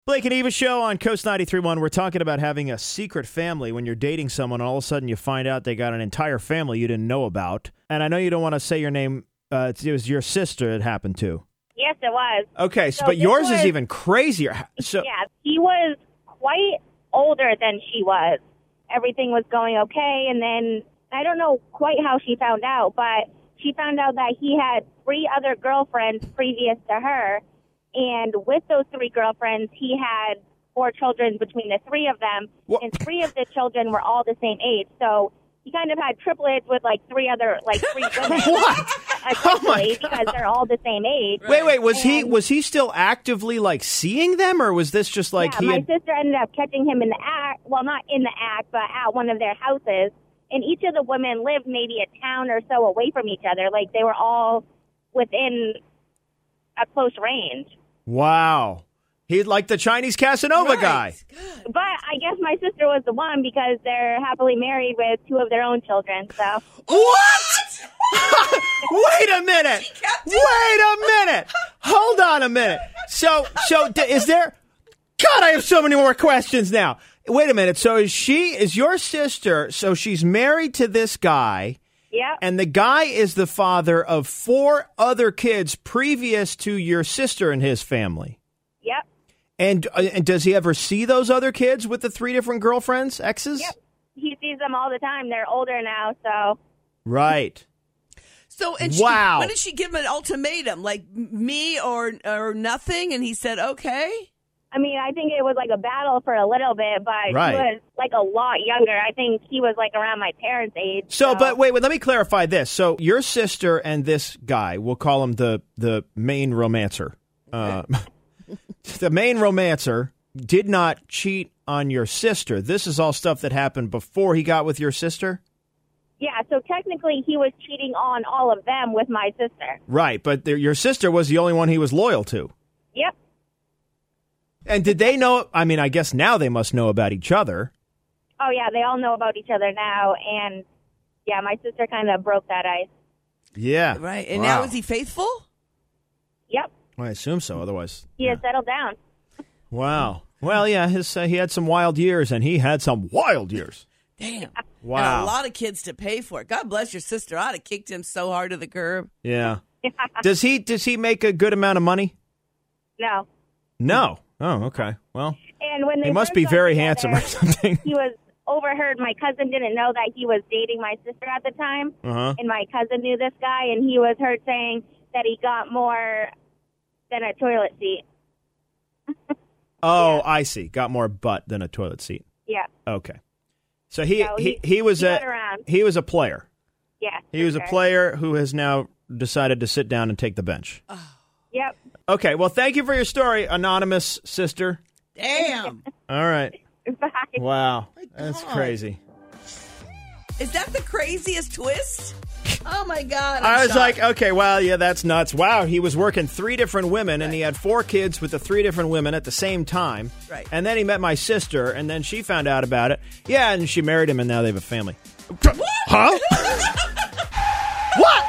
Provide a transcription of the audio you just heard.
Blake and Eva show on Coast 93.1. We're talking about having a secret family when you're dating someone and all of a sudden you find out they got an entire family you didn't know about. And I know you don't want to say your name. It was your sister it happened to. Yes, it was. Okay, but yours is even crazier. So, yeah, he was quite older than she was. Everything was going okay, and then I don't know quite how she found out, but she found out that he had 3 other girlfriends previous to her. And with those 3 girlfriends, he had 4 children between the 3 of them. What? And 3 of the children were all the same age. So he kind of had triplets with 3 other, 3 women. What? Oh my God. Because they're all the same age. Wait, was he still actively seeing them, or was this just my sister ended up catching him in the act. Well, not in the act, but at one of their houses. And each of the women lived maybe a town or so away from each other. They were all within a close range. Wow. He's like the Chinese Casanova guy. But I guess my sister was the one because they're happily married with 2 of their own children. So what? Wait a minute. Hold on a minute. So is there? God, I have so many more questions now. Wait a minute. So is your sister? So she's married to this guy. Yeah. And the guy is the father of 4 other kids previous to your sister and his family. Yep. And does he ever see those other kids with the 3 different girlfriends, exes? Yep. He sees them all the time. They're older now, so. Right. So, and wow. When did she give him an ultimatum? Me or nothing? And he said, okay. I mean, I think it was a battle for a little bit, but he was a lot younger. I think he was around my parents' age. So, but wait, let me clarify this. So your sister and this guy, we'll call him the main romancer. The main romancer did not cheat on your sister. This is all stuff that happened before he got with your sister? Yeah, so technically he was cheating on all of them with my sister. Right, but your sister was the only one he was loyal to. Yep. And did they know? I mean, I guess now they must know about each other. Oh, yeah, they all know about each other now. And, yeah, my sister kind of broke that ice. Yeah. Right. And now is he faithful? Yep. Well, I assume so. Otherwise. He has settled down. Wow. Well, yeah, he had some wild years, and he had some wild years. Damn. Wow. And a lot of kids to pay for it. God bless your sister. I'd have kicked him so hard to the curb. Yeah. Does he make a good amount of money? No. No. Oh, okay. Well, and when he must be very handsome or something. He was overheard. My cousin didn't know that he was dating my sister at the time. Uh-huh. And my cousin knew this guy, and he was heard saying that he got more than a toilet seat. Oh, yeah. I see. Got more butt than a toilet seat. Yeah. Okay. So he was a player. Yeah. He was a player who has now decided to sit down and take the bench. Oh. Yep. Okay. Well, thank you for your story, anonymous sister. Damn. All right. Bye. Wow. That's crazy. Is that the craziest twist? Oh, my God. I was like, okay, well, yeah, that's nuts. Wow, he was working 3 different women, and he had 4 kids with the 3 different women at the same time. Right. And then he met my sister, and then she found out about it. Yeah, and she married him, and now they have a family. What? Huh? What?